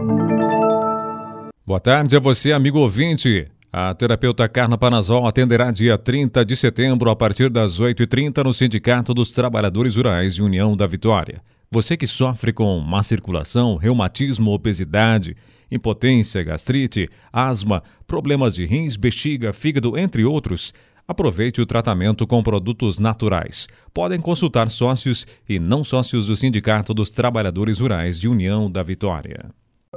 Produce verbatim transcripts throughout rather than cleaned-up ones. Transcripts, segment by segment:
Boa tarde a você, amigo ouvinte. A terapeuta Carla Panazol atenderá dia trinta de setembro a partir das oito e trinta no Sindicato dos Trabalhadores Rurais de União da Vitória. Você que sofre com má circulação, reumatismo, obesidade, impotência, gastrite, asma, problemas de rins, bexiga, fígado, entre outros, aproveite o tratamento com produtos naturais. Podem consultar sócios e não sócios do Sindicato dos Trabalhadores Rurais de União da Vitória.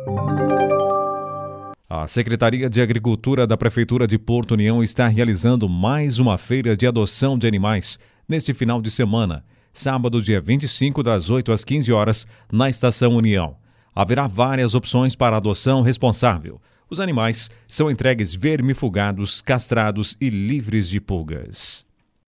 A Secretaria de Agricultura da Prefeitura de Porto União está realizando mais uma feira de adoção de animais neste final de semana, sábado, dia vinte e cinco, das oito às quinze horas, na Estação União. Haverá várias opções para adoção responsável. Os animais são entregues vermifugados, castrados e livres de pulgas.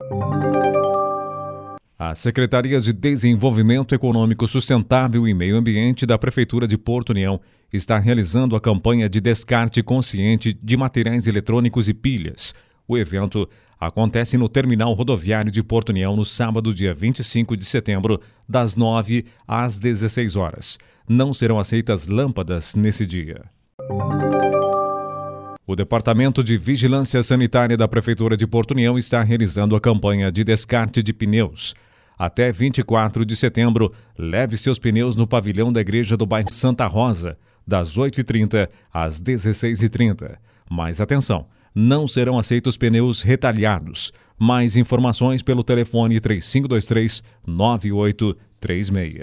A Secretaria de Desenvolvimento Econômico Sustentável e Meio Ambiente da Prefeitura de Porto União está realizando a campanha de descarte consciente de materiais eletrônicos e pilhas. O evento acontece no Terminal Rodoviário de Porto União no sábado, dia vinte e cinco de setembro, das nove às dezesseis horas. Não serão aceitas lâmpadas nesse dia. O Departamento de Vigilância Sanitária da Prefeitura de Porto União está realizando a campanha de descarte de pneus. Até vinte e quatro de setembro, leve seus pneus no pavilhão da Igreja do Bairro Santa Rosa, das oito e trinta às dezesseis e trinta. Mas atenção, não serão aceitos pneus retalhados. Mais informações pelo telefone três cinco dois três, nove oito três seis.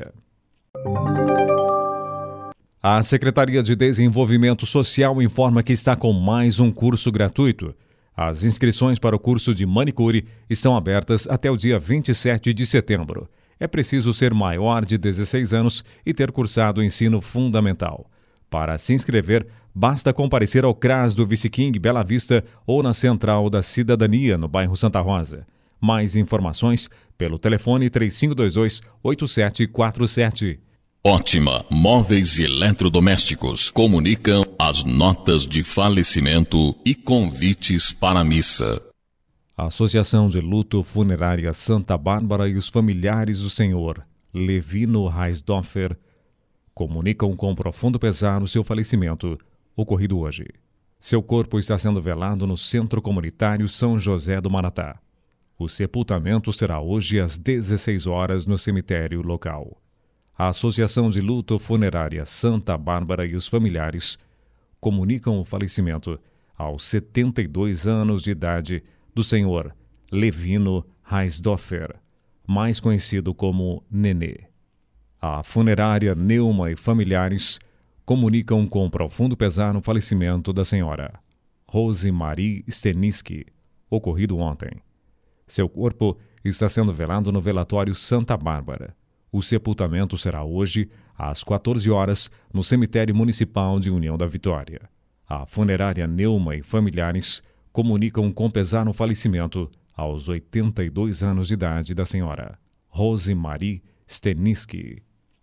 A Secretaria de Desenvolvimento Social informa que está com mais um curso gratuito. As inscrições para o curso de manicure estão abertas até o dia vinte e sete de setembro. É preciso ser maior de dezesseis anos e ter cursado o ensino fundamental. Para se inscrever, basta comparecer ao C R A S do Vice-King Bela Vista ou na Central da Cidadania, no bairro Santa Rosa. Mais informações pelo telefone três cinco dois dois, oito sete quatro sete. Ótima Móveis e Eletrodomésticos comunicam as notas de falecimento e convites para a missa. A Associação de Luto Funerária Santa Bárbara e os familiares do senhor Levino Reisdorfer comunicam com profundo pesar o seu falecimento, ocorrido hoje. Seu corpo está sendo velado no Centro Comunitário São José do Maratá. O sepultamento será hoje às dezesseis horas no cemitério local. A Associação de Luto Funerária Santa Bárbara e os familiares comunicam o falecimento aos setenta e dois anos de idade do senhor Levino Reisdorfer, mais conhecido como Nenê. A funerária Neuma e familiares comunicam com profundo pesar o falecimento da senhora Rose Marie Steniski, ocorrido ontem. Seu corpo está sendo velado no velatório Santa Bárbara. O sepultamento será hoje, às quatorze horas, no Cemitério Municipal de União da Vitória. A funerária Neuma e familiares comunicam com pesar o falecimento aos oitenta e dois anos de idade da senhora Rose Marie Steniski.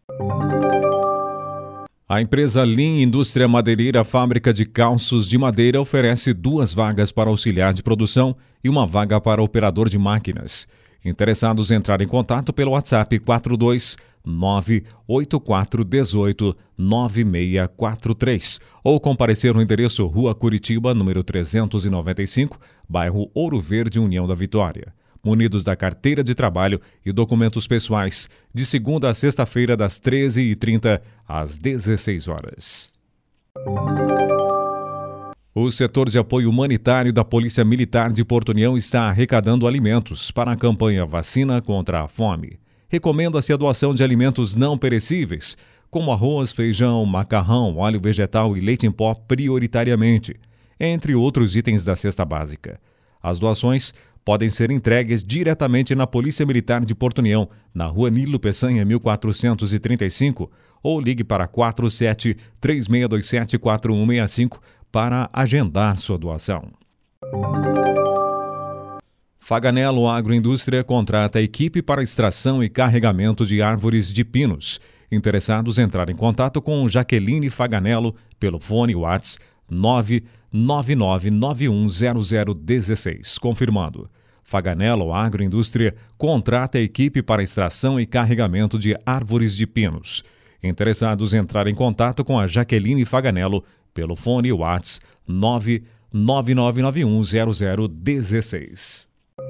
A empresa Lean Indústria Madeireira Fábrica de Calços de Madeira oferece duas vagas para auxiliar de produção e uma vaga para operador de máquinas. Interessados entrarem em contato pelo WhatsApp quatro dois nove oito quatro um oito nove seis quatro três ou comparecer no endereço Rua Curitiba, número trezentos e noventa e cinco, bairro Ouro Verde, União da Vitória. Munidos da carteira de trabalho e documentos pessoais, de segunda a sexta-feira, das treze e trinta às dezesseis horas. O setor de apoio humanitário da Polícia Militar de Porto União está arrecadando alimentos para a campanha Vacina contra a Fome. Recomenda-se a doação de alimentos não perecíveis, como arroz, feijão, macarrão, óleo vegetal e leite em pó prioritariamente, entre outros itens da cesta básica. As doações podem ser entregues diretamente na Polícia Militar de Porto União, na Rua Nilo Peçanha, mil quatrocentos e trinta e cinco, ou ligue para quatro sete três seis dois sete quatro um seis cinco para agendar sua doação. Faganello Agroindústria contrata equipe para extração e carregamento de árvores de pinos. Interessados entrarem em contato com Jaqueline Faganello pelo fone WhatsApp nove nove nove nove um zero zero um seis. Confirmando. Faganello Agroindústria contrata equipe para extração e carregamento de árvores de pinos. Interessados entrar em contato com a Jaqueline Faganello pelo fone WhatsApp nove nove nove nove um zero zero um seis.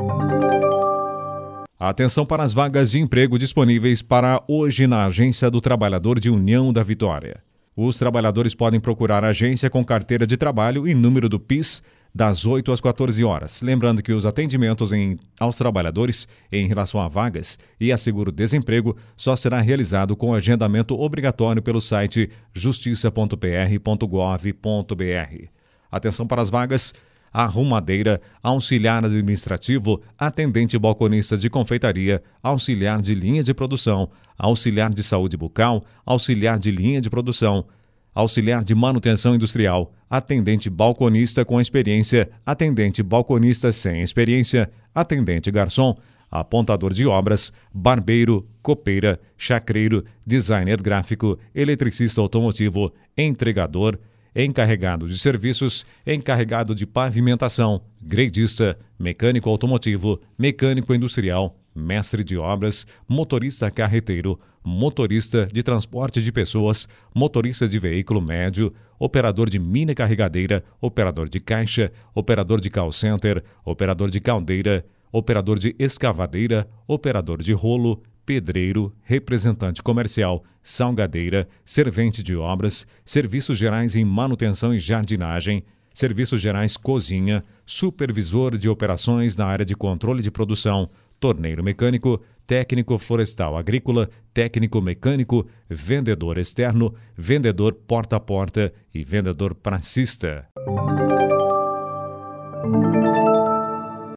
Atenção para as vagas de emprego disponíveis para hoje na Agência do Trabalhador de União da Vitória. Os trabalhadores podem procurar a agência com carteira de trabalho e número do P I S das oito às quatorze horas. Lembrando que os atendimentos em, aos trabalhadores em relação a vagas e a seguro-desemprego só será realizado com agendamento obrigatório pelo site justiça ponto p r ponto gov ponto b r. Atenção para as vagas: arrumadeira, auxiliar administrativo, atendente balconista de confeitaria, auxiliar de linha de produção, auxiliar de saúde bucal, auxiliar de linha de produção, auxiliar de manutenção industrial, atendente balconista com experiência, atendente balconista sem experiência, atendente garçom, apontador de obras, barbeiro, copeira, chacreiro, designer gráfico, eletricista automotivo, entregador, encarregado de serviços, encarregado de pavimentação, gredista, mecânico automotivo, mecânico industrial, mestre de obras, motorista carreteiro, motorista de transporte de pessoas, motorista de veículo médio, operador de mini carregadeira, operador de caixa, operador de call center, operador de caldeira, operador de escavadeira, operador de rolo, pedreiro, representante comercial, salgadeira, servente de obras, serviços gerais em manutenção e jardinagem, serviços gerais cozinha, supervisor de operações na área de controle de produção, torneiro mecânico, técnico florestal agrícola, técnico mecânico, vendedor externo, vendedor porta a porta e vendedor pracista.